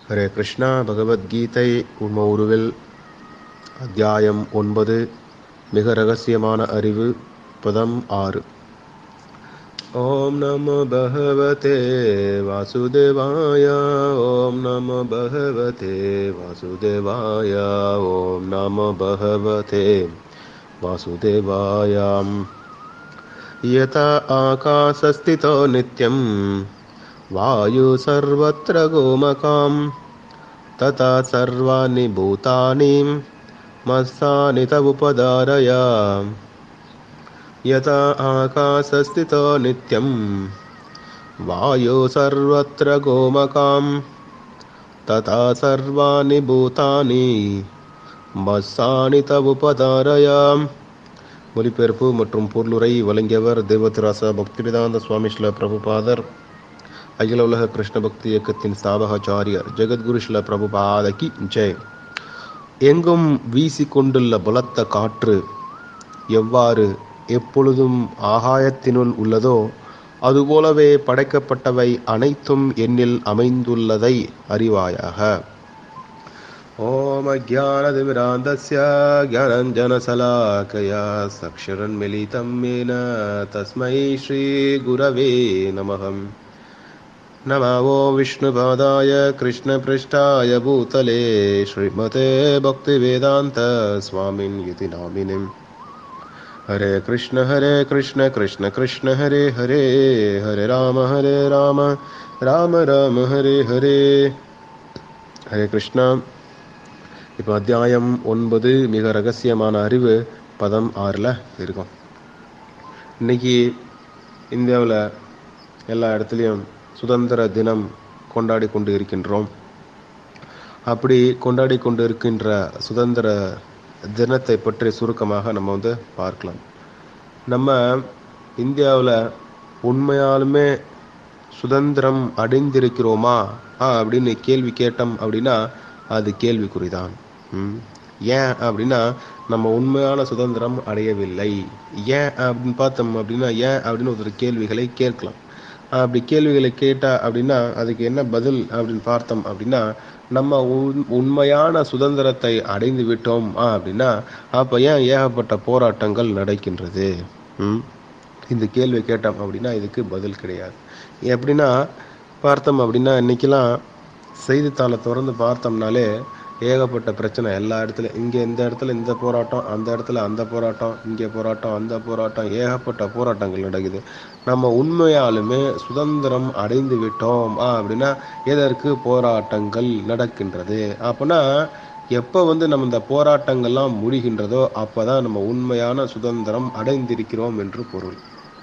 ஹரே கிருஷ்ணா. பகவத்கீதை உண்ம உருவில் அத்தியாயம் 9 மிக ரகசியமான அறிவு பதம் 6. ஓம் நமோ பகவதே வாசுதேவாய. ஓம் நமோ பகவதே வாசுதேவாய. ஓம் நமோ பகவதே வாசுதேவாயாம். யதா ஆகாசஸ்திதோ நித்யம் வாயு சர்வத்ர கோமகாம் ததா சர்வாணி பூதானி மஸ்ஸானி தவுபதாரய. யதா ஆகாசஸ்திதோ நித்யம் வாயு சர்வத்ர கோமகாம் ததா சர்வாணி பூதானி மஸ்ஸானி தவுபதாரய. மொழிபெயர்ப்பு மற்றும் பொருளுரை வழங்கியவர் தேவதிராச பக்திவேதாந்த சுவாமி ஸ்ரீல பிரபுபாதர், அகில உலக கிருஷ்ண பக்தி இயக்கத்தின் ஸ்தாபகாச்சாரியர் ஜெகத்குரு ஸ்ரீல பிரபுபாதகி ஜெய். எங்கும் வீசிக்கொண்டுள்ள பலத்த காற்று எவ்வாறு எப்பொழுதும் ஆகாயத்தினுள் உள்ளதோ அதுபோலவே படைக்கப்பட்டவை அனைத்தும் என்னில் அமைந்துள்ளதை அறிவாயாக. ஓம் அஜ்ஞானதிமிராந்தஸ்ய ஞானஞ்சனசலாக்கயா சக்ஷுரன்மிலிதம் ஏன தஸ்மை ஸ்ரீ குரவே நமஹம். நமோ விஷ்ணுபாதாய கிருஷ்ணபிருஷ்டாய பூதலே ஸ்ரீமதே பக்திவேதாந்த சுவாமின் யுதி நாமினிம். ஹரே கிருஷ்ண கிருஷ்ண கிருஷ்ண ஹரே ஹரே, ஹரே ராம ராம ராம ஹரே ஹரே. ஹரே கிருஷ்ணா. இப்போ அத்தியாயம் 9 மிக ரகசியமான அறிவு பதம் 6ல் இருக்கும். இன்னைக்கு இந்தியாவில் எல்லா இடத்துலையும் சுதந்திர தினம் கொண்டாடி கொண்டு இருக்கின்றோம். அப்படி கொண்டாடி கொண்டு இருக்கின்ற சுதந்திர தினத்தை பற்றி சுருக்கமாக நம்ம பார்க்கலாம். நம்ம இந்தியாவில் உண்மையாலுமே சுதந்திரம் அடைந்திருக்கிறோமா அப்படின்னு கேள்வி கேட்டோம் அப்படின்னா அது கேள்விக்குறிதான். ஏன் அப்படின்னா நம்ம உண்மையான சுதந்திரம் அடையவில்லை. ஏன் அப்படின்னு பார்த்தோம் அப்படின்னா ஏன் அப்படின்னு ஒரு கேள்விகளை கேட்கலாம். அப்படி கேள்விகளை கேட்டா அப்படின்னா அதுக்கு என்ன பதில் அப்படின்னு பார்த்தோம் அப்படின்னா நம்ம உண்மையான சுதந்திரத்தை அடைந்து விட்டோம் அப்படின்னா அப்போ ஏன் ஏகப்பட்ட போராட்டங்கள் நடக்கின்றது? இந்த கேள்வி கேட்டோம் அப்படின்னா இதுக்கு பதில் கிடையாது. எப்படின்னா பார்த்தோம் அப்படின்னா இன்னைக்கெல்லாம் செய்தித்தாளை திறந்து பார்த்தோம்னாலே ஏகப்பட்ட பிரச்சனை எல்லா இடத்துலையும். இங்கே இந்த இடத்துல இந்த போராட்டம், அந்த இடத்துல அந்த போராட்டம், இங்கே போராட்டம், அந்த போராட்டம், ஏகப்பட்ட போராட்டங்கள் நடக்குது. நம்ம உண்மையாலுமே சுதந்திரம் அடைந்து விட்டோம் அப்படின்னா எதற்கு போராட்டங்கள் நடக்கின்றது? அப்படின்னா எப்போ நம்ம இந்த போராட்டங்கள்லாம் முடிகின்றதோ அப்போதான் நம்ம உண்மையான சுதந்திரம் அடைந்திருக்கிறோம் என்று பொருள்.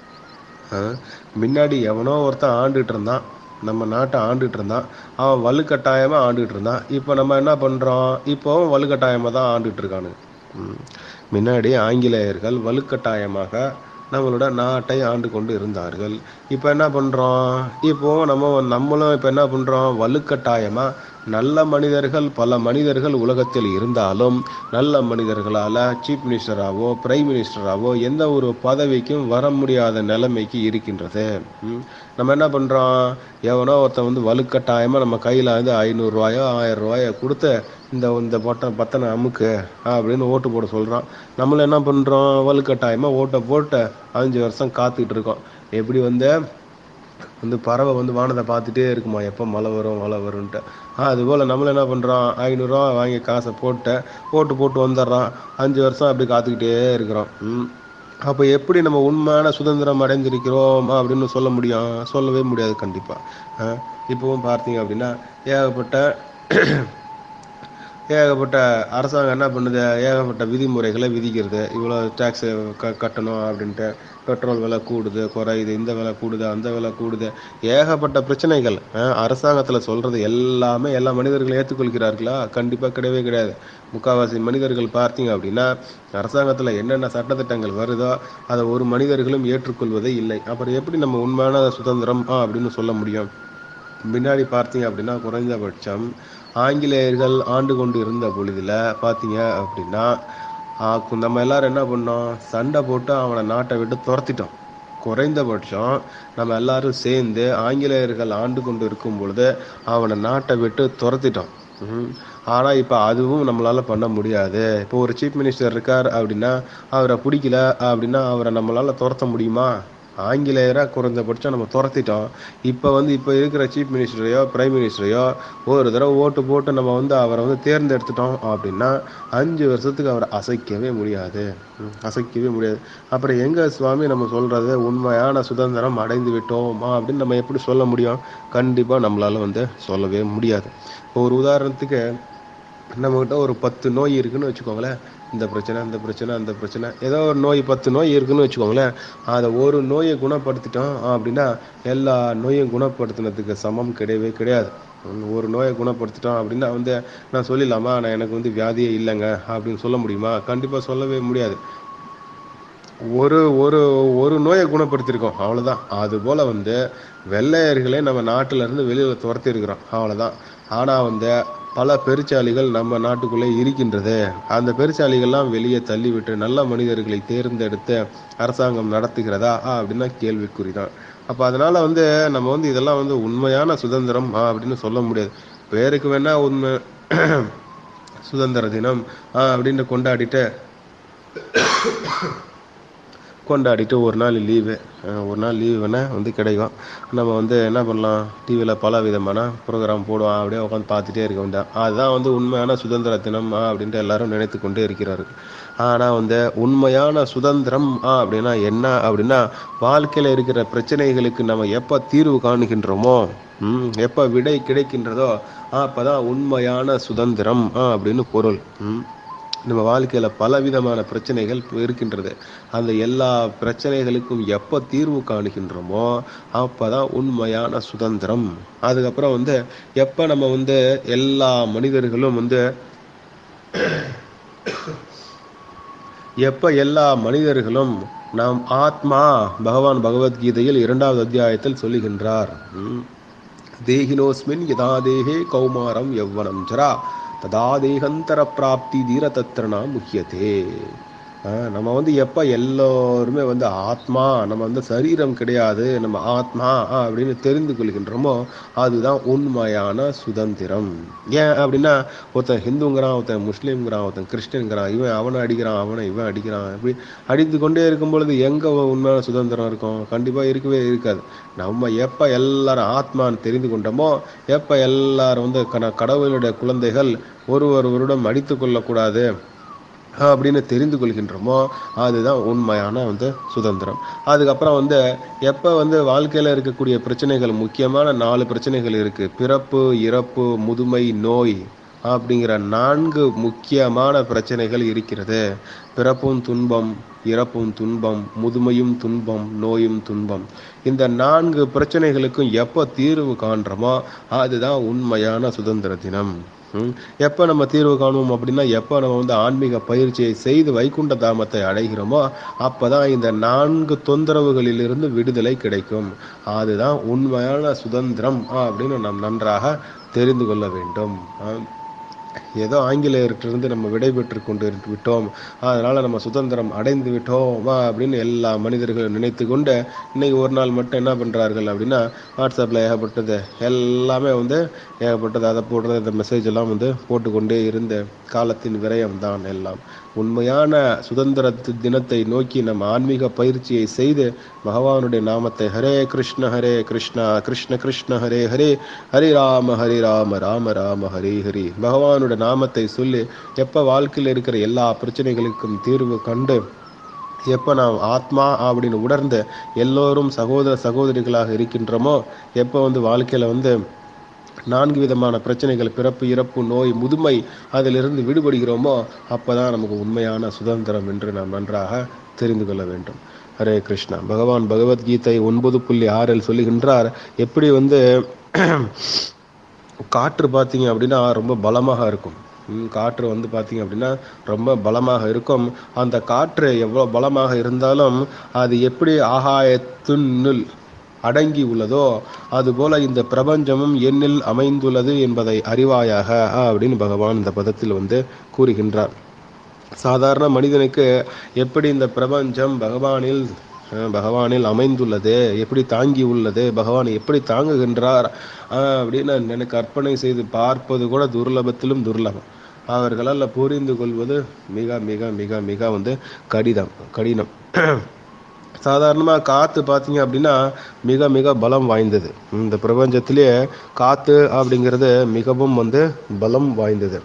முன்னாடி எவனோ ஒருத்தன் ஆண்டுட்டு இருந்தான், நம்ம நாட்டை ஆண்டுட்டு இருந்தான், அவன் வலுக்கட்டாயமாக ஆண்டுட்டு இருந்தான். இப்போ நம்ம என்ன பண்ணுறோம்? இப்போவும் வலுக்கட்டாயமாக தான் ஆண்டுட்டு இருக்கானுங்க. முன்னாடி ஆங்கிலேயர்கள் வலுக்கட்டாயமாக நம்மளோட நாட்டை ஆண்டு கொண்டு இருந்தார்கள். இப்போ என்ன பண்ணுறோம்? இப்போ நம்மளும் இப்போ என்ன பண்ணுறோம்? வலுக்கட்டாயமாக நல்ல மனிதர்கள் பல மனிதர்கள் உலகத்தில் இருந்தாலும் நல்ல மனிதர்களால் சீஃப் மினிஸ்டராகவோ பிரைம் மினிஸ்டராகவோ எந்த ஒரு பதவிக்கும் வர முடியாத நிலைமைக்கு இருக்கின்றது. நம்ம என்ன பண்ணுறோம்? எவனோ ஒருத்தன் வலுக்கட்டாயமாக நம்ம கையில் 500 ரூபாயோ 1000 ரூபாயோ கொடுத்து இந்த பத்தனை அமுக்கு அப்படின்னு ஓட்டு போட சொல்கிறான். நம்மளும் என்ன பண்ணுறோம்? வலுக்கட்டாயமாக ஓட்டை போட்டு 5 வருஷம் காத்துக்கிட்டு இருக்கோம். எப்படி பறவை வானத்தை பார்த்துட்டே இருக்குமா எப்போ மழை வரும்ன்ட்டு. அதுபோல் நம்மளும் என்ன பண்ணுறோம்? 500 ரூபா வாங்கி காசை போட்டு ஓட்டு போட்டு வந்துடுறான். 5 வருஷம் அப்படி காத்துக்கிட்டே இருக்கிறோம். அப்போ எப்படி நம்ம உண்மையான சுதந்திரம் அடைந்திருக்கிறோம் அப்படின்னு சொல்ல முடியும்? சொல்லவே முடியாது கண்டிப்பாக. இப்போவும் பார்த்தீங்க அப்படின்னா ஏகப்பட்ட அரசாங்கம் என்ன பண்ணுது? ஏகப்பட்ட விதிமுறைகளை விதிக்கிறது. இவ்வளோ டேக்ஸு கட்டணும் அப்படின்ட்டு. பெட்ரோல் விலை கூடுது குறையுது, இந்த விலை கூடுது அந்த விலை கூடுது, ஏகப்பட்ட பிரச்சனைகள். அரசாங்கத்தில் சொல்கிறது எல்லாமே எல்லா மனிதர்களும் ஏற்றுக்கொள்கிறார்களா? கண்டிப்பாக கிடையவே கிடையாது. முக்கால்வாசி மனிதர்கள் பார்த்தீங்க அப்படின்னா அரசாங்கத்தில் என்னென்ன சட்டத்திட்டங்கள் வருதோ அதை ஒரு மனிதர்களும் ஏற்றுக்கொள்வதே இல்லை. அப்புறம் எப்படி நம்ம உண்மையான சுதந்திரம் அப்படின்னு சொல்ல முடியும்? முன்னாடி பார்த்தீங்க அப்படின்னா குறைந்தபட்சம் ஆங்கிலேயர்கள் ஆண்டு கொண்டு இருந்த பொழுதில் பார்த்தீங்க அப்படின்னா நம்ம எல்லாரும் என்ன பண்ணோம்? சண்டை போட்டு அவனை நாட்டை விட்டு துரத்திட்டோம். குறைந்தபட்சம் நம்ம எல்லாரும் சேர்ந்து ஆங்கிலேயர்கள் ஆண்டு கொண்டு இருக்கும் பொழுது அவனை நாட்டை விட்டு துரத்திட்டோம். ஆனா இப்ப அதுவும் நம்மளால பண்ண முடியாது. இப்போ ஒரு சீஃப் மினிஸ்டர் இருக்கார் அப்படின்னா அவரை பிடிக்கல அப்படின்னா அவரை நம்மளால துரத்த முடியுமா? ஆங்கிலேயரை குறைந்தபட்சம் நம்ம துரத்திட்டோம். இப்ப இருக்கிற சீஃப் மினிஸ்டரையோ பிரைம் மினிஸ்டரையோ ஒரு தடவை ஓட்டு போட்டு நம்ம அவரை தேர்ந்தெடுத்துட்டோம் அப்படின்னா 5 வருஷத்துக்கு அவரை அசைக்கவே முடியாது. அசைக்கவே முடியாது. அப்புறம் எங்க சுவாமி நம்ம சொல்றது உண்மையான சுதந்திரம் அடைந்து விட்டோமா அப்படின்னு நம்ம எப்படி சொல்ல முடியும்? கண்டிப்பா நம்மளால சொல்லவே முடியாது. ஒரு உதாரணத்துக்கு நம்மகிட்ட ஒரு 10 நோய் இருக்குன்னு வச்சுக்கோங்களேன். இந்த பிரச்சனை அந்த பிரச்சனை அந்த பிரச்சனை ஏதோ ஒரு நோய் 10 நோய் இருக்குன்னு வச்சுக்கோங்களேன். அதை ஒரு நோயை குணப்படுத்திட்டோம் அப்படின்னா எல்லா நோயும் குணப்படுத்தினதுக்கு சமம் கிடையவே கிடையாது. ஒரு நோயை குணப்படுத்திட்டோம் அப்படின்னா நான் சொல்லிடலாமா நான் எனக்கு வியாதியே இல்லைங்க அப்படின்னு சொல்ல முடியுமா? கண்டிப்பா சொல்லவே முடியாது. ஒரு ஒரு ஒரு நோயை குணப்படுத்தியிருக்கோம் அவ்வளவுதான். அது போல வெள்ளையர்களே நம்ம நாட்டுல இருந்து வெளியில துரத்தி இருக்கிறோம் அவ்வளவுதான். ஆனா பல பெருச்சாளிகள் நம்ம நாட்டுக்குள்ளே இருக்கின்றது. அந்த பெருச்சாளிகள்லாம் வெளியே தள்ளிவிட்டு நல்ல மனிதர்களை தேர்ந்தெடுத்து அரசாங்கம் நடத்துகிறதா அப்படின்னா கேள்விக்குறிதான். அப்ப அதனால நம்ம இதெல்லாம் உண்மையான சுதந்திரம் அப்படின்னு சொல்ல முடியாது. பேருக்கு வேணா உண்மை சுதந்திர தினம் அப்படின்னு கொண்டாடிட்டு ஒரு நாள் லீவு வேணா கிடைக்கும். நம்ம என்ன பண்ணலாம், டிவியில் பல விதமான ப்ரோக்ராம் போடுவான், அப்படியே உட்காந்து பார்த்துட்டே இருக்க வேண்டாம். அதுதான் உண்மையான சுதந்திர தினம் அப்படின்ட்டு எல்லாரும் நினைத்து கொண்டே இருக்கிறார்கள். ஆனால் உண்மையான சுதந்திரம் அப்படின்னா என்ன அப்படின்னா வாழ்க்கையில் இருக்கிற பிரச்சனைகளுக்கு நம்ம எப்போ தீர்வு காணுகின்றோமோ, எப்போ விடை கிடைக்கின்றதோ அப்போதான் உண்மையான சுதந்திரம் அப்படின்னு பொருள். நம்ம வாழ்க்கையில பலவிதமான பிரச்சனைகள் இருக்கின்றது. அந்த எல்லா பிரச்சனைகளுக்கும் எப்ப தீர்வு காணுகின்றோமோ அப்பதான் உண்மையான சுதந்திரம். அதுக்கப்புறம் எப்ப நம்ம எல்லா மனிதர்களும் நாம் ஆத்மா, பகவான் பகவத்கீதையில் 2வது அத்தியாயத்தில் சொல்லுகின்றார், தேகினோஸ்மின் யதா தேகே கௌமாரம் யௌவனம் ஜரா ததா தேகந்தர பிராப்தி தீரதத்ரணா முக்கியதே. நம்ம எப்ப எல்லோருமே ஆத்மா, நம்ம சரீரம் கிடையாது, நம்ம ஆத்மா அப்படின்னு தெரிந்து கொள்கின்றோமோ அதுதான் உண்மையான சுதந்திரம். ஏன் அப்படின்னா ஒருத்தன் ஹிந்துங்கிறான், ஒருத்தன் முஸ்லீம்ங்கிறான், ஒருத்தன் கிறிஸ்டின்ங்கிறான், இவன் அவனை அடிக்கிறான், அவனை இவன் அடிக்கிறான், இப்படி அடித்து கொண்டே இருக்கும் பொழுது எங்க உண்மையான சுதந்திரம் இருக்கும்? கண்டிப்பா இருக்கவே இருக்காது. நம்ம எப்ப எல்லாரும் ஆத்மான்னு தெரிந்து கொண்டோமோ, எப்ப எல்லாரும் கடவுளுடைய குழந்தைகள் ஒருவருடன் அடித்து கொள்ளக்கூடாது அப்படின்னு தெரிந்து கொள்கின்றோமோ அதுதான் உண்மையான சுதந்திரம். அதுக்கப்புறம் எப்ப வாழ்க்கையில இருக்கக்கூடிய பிரச்சனைகள், முக்கியமான 4 பிரச்சனைகள் இருக்கு. பிறப்பு, இறப்பு, முதுமை, நோய் அப்படிங்கிற 4 முக்கியமான பிரச்சனைகள் இருக்கிறது. பிறப்பும் துன்பம், இறப்பும் துன்பம், முதுமையும் துன்பம், நோயும் துன்பம். இந்த 4 பிரச்சனைகளுக்கும் எப்ப தீர்வு காண்றோமோ அதுதான் உண்மையான சுதந்திர தினம். எப்ப நம்ம தீர்வு காணுவோம் அப்படின்னா எப்ப நம்ம ஆன்மீக பயிற்சியை செய்து வைகுண்ட தாமத்தை அடைகிறோமோ அப்பதான் இந்த 4 தொந்தரவுகளில் இருந்து விடுதலை கிடைக்கும். அதுதான் உண்மையான சுதந்திரம் அப்படின்னு நாம் நன்றாக தெரிந்து கொள்ள வேண்டும். ஏதோ ஆங்கிலேயர்கிட்ட நம்ம விடைபெற்று கொண்டு விட்டோம், அதனால நம்ம சுதந்திரம் அடைந்து விட்டோம் அப்படின்னு எல்லா மனிதர்களும் நினைத்து கொண்டு இன்னைக்கு ஒரு நாள் மட்டும் என்ன பண்றார்கள் அப்படின்னா வாட்ஸ்அப்ல ஏகப்பட்டது எல்லாமே ஏகப்பட்டது அதை போடுறது, இந்த மெசேஜ் எல்லாம் போட்டுக்கொண்டே இருந்த காலத்தின் விரயம் தான் எல்லாம். உண்மையான சுதந்திர தினத்தை நோக்கி நம்ம ஆன்மீக பயிற்சியை செய்து பகவானுடைய நாமத்தை ஹரே கிருஷ்ண கிருஷ்ண கிருஷ்ண ஹரே ஹரே ஹரே ராம ராம ராம ஹரே ஹரி பகவானுடைய நாமத்தை சொல்லி எப்ப வாழ்க்கையில் இருக்கிற எல்லா பிரச்சனைகளுக்கும் தீர்வு கண்டு எப்ப நாம் ஆத்மா அப்படின்னு உணர்ந்து எல்லோரும் சகோதர சகோதரிகளாக இருக்கின்றோமோ, எப்ப வாழ்க்கையில 4 விதமான பிரச்சனைகள், பிறப்பு, இறப்பு, நோய், முதுமை, அதிலிருந்து விடுபடுகிறோமோ அப்பதான் நமக்கு உண்மையான சுதந்திரம் என்று நாம் நன்றாக தெரிந்து கொள்ள வேண்டும். ஹரே கிருஷ்ணா. பகவான் பகவத்கீதை 9.6 சொல்லுகின்றார், எப்படி காற்று பார்த்தீங்க அப்படின்னா ரொம்ப பலமாக இருக்கும். காற்று பார்த்தீங்க அப்படின்னா ரொம்ப பலமாக இருக்கும். அந்த காற்று எவ்வளவு பலமாக இருந்தாலும் அது எப்படி ஆகாயத்தினுள் அடங்கி உள்ளதோ அதுபோல இந்த பிரபஞ்சமும் என்னில் அமைந்துள்ளது என்பதை அறிவாயாக அப்படின்னு பகவான் இந்த பதத்தில் கூறுகின்றார். சாதாரண மனிதனுக்கு எப்படி இந்த பிரபஞ்சம் பகவானில் பகவானில் அமைந்துள்ளது, எப்படி தாங்கி உள்ளது, பகவான் எப்படி தாங்குகின்றார் அப்படின்னு எனக்கு கற்பனை செய்து பார்ப்பது கூட துர்லபத்திலும் துர்லபம். அவர்களால் புரிந்து கொள்வது மிக மிக மிக மிக கடினம். சாதாரணமாக காற்று பார்த்தீங்க அப்படின்னா மிக மிக பலம் வாய்ந்தது. இந்த பிரபஞ்சத்திலே காற்று அப்படிங்கிறது மிகவும் பலம் வாய்ந்தது.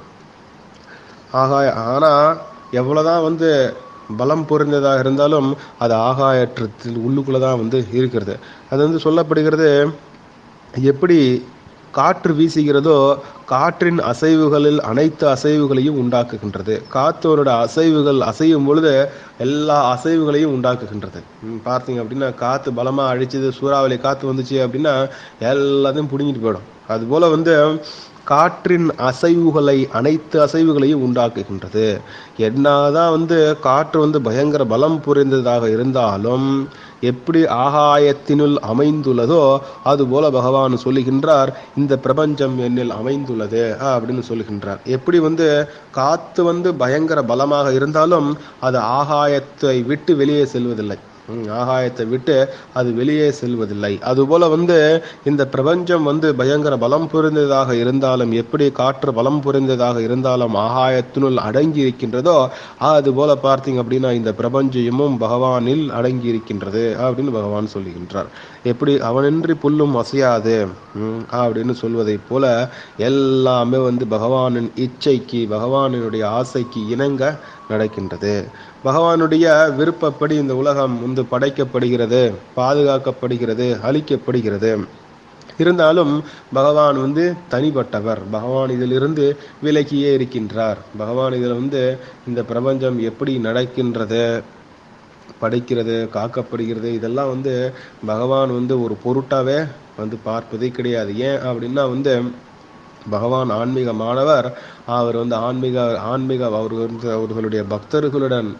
ஆனால் எவ்வளோதான் பலம் பொருந்ததாக இருந்தாலும் அது ஆகாயற்றத்தில் உள்ளுக்குள்ளே தான் இருக்கிறது. அது சொல்லப்படுகிறது, எப்படி காற்று வீசுகிறதோ காற்றின் அசைவுகளில் அனைத்து அசைவுகளையும் உண்டாக்குகின்றது. காற்றோட அசைவுகள் அசையும் பொழுது எல்லா அசைவுகளையும் உண்டாக்குகின்றது. பார்த்தீங்க அப்படின்னா காற்று பலமாக அழிச்சது, சூறாவளி காற்று வந்துச்சு அப்படின்னா எல்லாத்தையும் பிடுங்கிட்டு போயிடும். அதுபோல் காற்றின் அசைவுகளை அனைத்து அசைவுகளையும் உண்டாக்குகின்றது. என்னதான் காற்று பயங்கர பலம் புரிந்ததாக இருந்தாலும் எப்படி ஆகாயத்தினுள் அமைந்துள்ளதோ அதுபோல பகவான் சொல்லுகின்றார், இந்த பிரபஞ்சம் என்னில் அமைந்துள்ளது அப்படின்னு சொல்லுகின்றார். எப்படி காத்து பயங்கர பலமாக இருந்தாலும் அது ஆகாயத்தை விட்டு வெளியே செல்வதில்லை. ஆகாயத்தை விட்டு அது வெளியே செல்வதில்லை. அதுபோல இந்த பிரபஞ்சம் பயங்கர பலம் புரிந்ததாக இருந்தாலும், எப்படி காற்று பலம் புரிந்ததாக இருந்தாலும் ஆகாயத்தினுள் அடங்கி இருக்கின்றதோ அதுபோல பார்த்தீங்க அப்படின்னா இந்த பிரபஞ்சமும் பகவானில் அடங்கி இருக்கின்றது அப்படின்னு பகவான் சொல்லுகின்றார். எப்படி அவனின்றி புல்லும் அசையாது அப்படின்னு சொல்வதை போல எல்லாமே பகவானின் இச்சைக்கு, பகவானினுடைய ஆசைக்கு இணங்க நடக்கின்றது. பகவானுடைய விருப்பப்படி இந்த உலகம் படைக்கப்படுகிறது, பாதுகாக்கப்படுகிறது, அழிக்கப்படுகிறது. இருந்தாலும் பகவான் தனிப்பட்டவர். பகவான் இதிலிருந்து விலகியே இருக்கின்றார். பகவான் இதில் இந்த பிரபஞ்சம் எப்படி நடக்கின்றது, படைக்கிறது, காக்கப்படுகிறது, இதெல்லாம் பகவான் ஒரு பொருட்டாவே பார்ப்பதே கிடையாது. ஏன் அப்படின்னா பகவான் ஆன்மீகமானவர். அவர் ஆன்மீக அவர்களுடைய பக்தர்களுடன்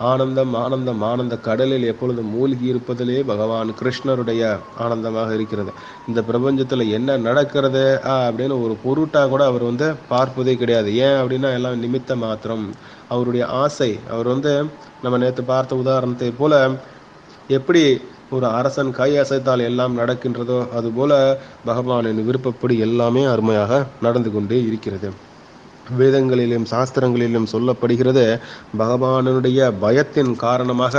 ஆனந்த கடலில் எப்பொழுதும் மூழ்கி இருப்பதிலே பகவான் கிருஷ்ணருடைய ஆனந்தமாக இருக்கிறது. இந்த பிரபஞ்சத்தில் என்ன நடக்கிறது அப்படின்னு ஒரு பொருட்டா கூட அவர் பார்ப்பதே கிடையாது. ஏன் அப்படின்னா எல்லாம் நிமித்த மாத்திரம். அவருடைய ஆசை, அவர் நம்ம நேற்று பார்த்த உதாரணத்தை போல எப்படி ஒரு அரசன் கை அசைத்தால் எல்லாம் நடக்கின்றதோ அதுபோல பகவானின் விருப்பப்படி எல்லாமே அருமையாக நடந்து கொண்டே இருக்கிறது. வேதங்களிலும் சாஸ்திரங்களிலும் சொல்லப்படுகிறது, பகவானுடைய பயத்தின் காரணமாக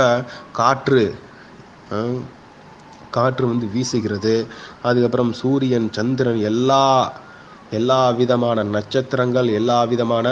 காற்று வீசுகிறது. அதுக்கப்புறம் சூரியன், சந்திரன், எல்லா விதமான நட்சத்திரங்கள், எல்லா விதமான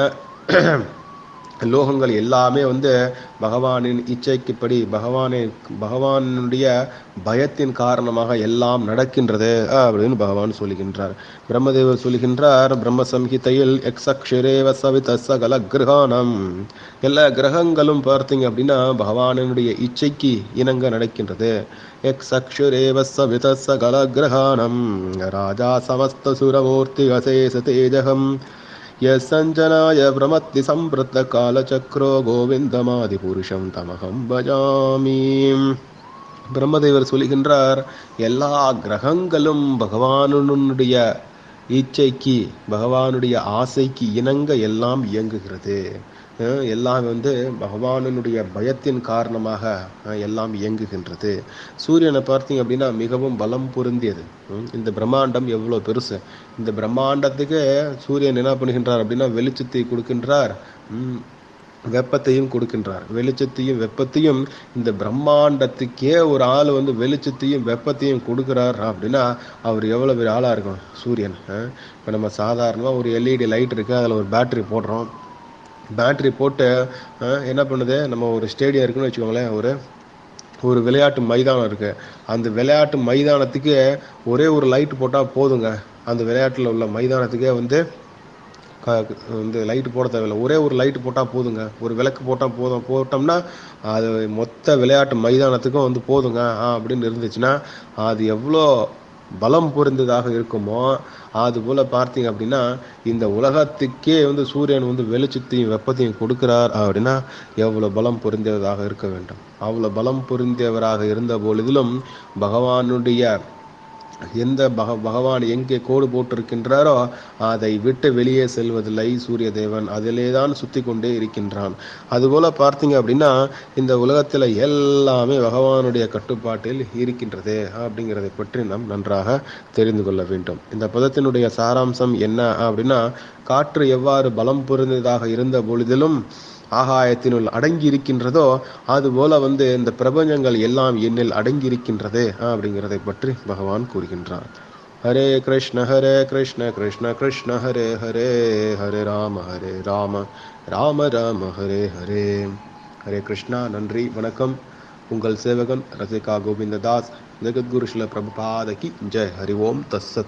லோகங்கள் எல்லாமே பகவானின் இச்சைக்குப்படி பகவானுடைய பயத்தின் காரணமாக எல்லாம் நடக்கின்றது அப்படின்னு பகவான் சொல்லுகின்றார். பிரம்மதேவர் சொல்லுகின்றார், பிரம்ம சம்ஹிதையில் எக்ஸக்ஷரேவ சவித சகல கிரகாணம், எல்லா கிரகங்களும் பார்த்தீங்க அப்படின்னா பகவானுடைய இச்சைக்கு இணங்க நடக்கின்றது. எக்ஸக்ஷரேவ சவித சகல கிரகாணம் ராஜா சமஸ்த சுரமூர்த்தி அசேஷ தேஜகம் யசஞ்சனாய பிரமத்தி சம்பிரத்த காலச்சக்ரோ கோவிந்தமாதி புருஷம் தமகம் பஜாமி. பிரம்மதேவர் சொல்லுகின்றார், எல்லா கிரகங்களும் பகவானுடைய இச்சைக்கு, பகவானுடைய ஆசைக்கு இணங்க எல்லாம் இயங்குகிறது. எல்லாம் பகவானுடைய பயத்தின் காரணமாக எல்லாம் இயங்குகின்றது. சூரியனை பார்த்தீங்க அப்படின்னா மிகவும் பலம் பொருந்தியது. இந்த பிரம்மாண்டம் எவ்வளோ பெருசு. இந்த பிரம்மாண்டத்துக்கு சூரியன் என்ன பண்ணுகின்றார் அப்படின்னா வெளிச்சத்தை கொடுக்கின்றார், வெப்பத்தையும் கொடுக்கின்றார். வெளிச்சத்தையும் வெப்பத்தையும் இந்த பிரம்மாண்டத்துக்கே ஒரு ஆள் வெளிச்சத்தையும் வெப்பத்தையும் கொடுக்கிறார் அப்படின்னா அவர் எவ்வளோ பெரிய ஆளாக இருக்கணும் சூரியன். இப்போ நம்ம சாதாரணமாக ஒரு எல்இடி லைட் இருக்குது, அதில் ஒரு பேட்டரி போடுறோம். பேட்டரி போட்டு என்ன பண்ணுது, நம்ம ஒரு ஸ்டேடியம் இருக்குன்னு வச்சுக்கோங்களேன், ஒரு விளையாட்டு மைதானம் இருக்குது. அந்த விளையாட்டு மைதானத்துக்கு ஒரே ஒரு லைட் போட்டால் போதுங்க. அந்த விளையாட்டில் உள்ள மைதானத்துக்கே லைட்டு போட தேவையில்லை, ஒரே ஒரு லைட்டு போட்டால் போதுங்க. ஒரு விளக்கு போட்டோம்னா அது மொத்த விளையாட்டு மைதானத்துக்கும் போதுங்க அப்படின்னு இருந்துச்சுன்னா அது எவ்வளோ பலம் பொருந்ததாக இருக்குமோ அதுபோல் பார்த்தீங்க அப்படின்னா இந்த உலகத்துக்கே சூரியன் வெளிச்சத்தையும் வெப்பத்தையும் கொடுக்கிறார் அப்படின்னா எவ்வளோ பலம் பொருந்தியதாக இருக்க வேண்டும். அவ்வளோ பலம் பொருந்தியவராக இருந்த பொழுதிலும் பகவானுடைய எந்த பகவான் எங்கே கோடு போட்டிருக்கின்றாரோ அதை விட்டு வெளியே செல்வதில்லை சூரிய தேவன், அதிலே தான் சுத்தி கொண்டே இருக்கின்றான். அதுபோல பார்த்தீங்க அப்படின்னா இந்த உலகத்தில் எல்லாமே பகவானுடைய கட்டுப்பாட்டில் இருக்கின்றது அப்படிங்கிறதை பற்றி நாம் நன்றாக தெரிந்து கொள்ள வேண்டும். இந்த பதத்தினுடைய சாராம்சம் என்ன அப்படின்னா, காற்று எவ்வாறு பலம் பொருந்ததாக இருந்த பொழுதிலும் ஆகாயத்தினுள் அடங்கி இருக்கின்றதோ அதுபோல இந்த பிரபஞ்சங்கள் எல்லாம் என்னில் அடங்கி இருக்கின்றது அப்படிங்கிறதை பற்றி பகவான் கூறுகின்றார். ஹரே கிருஷ்ண கிருஷ்ண கிருஷ்ண ஹரே ஹரே, ஹரே ராம ராம ராம ஹரே ஹரே. ஹரே கிருஷ்ணா. நன்றி, வணக்கம். உங்கள் சேவகன் ரசிகா கோவிந்ததாஸ். ஜெகத்குரு ஸ்ரீல பிரபுபாத கி ஜெய். ஹரி ஓம் தஸ்ஸத்.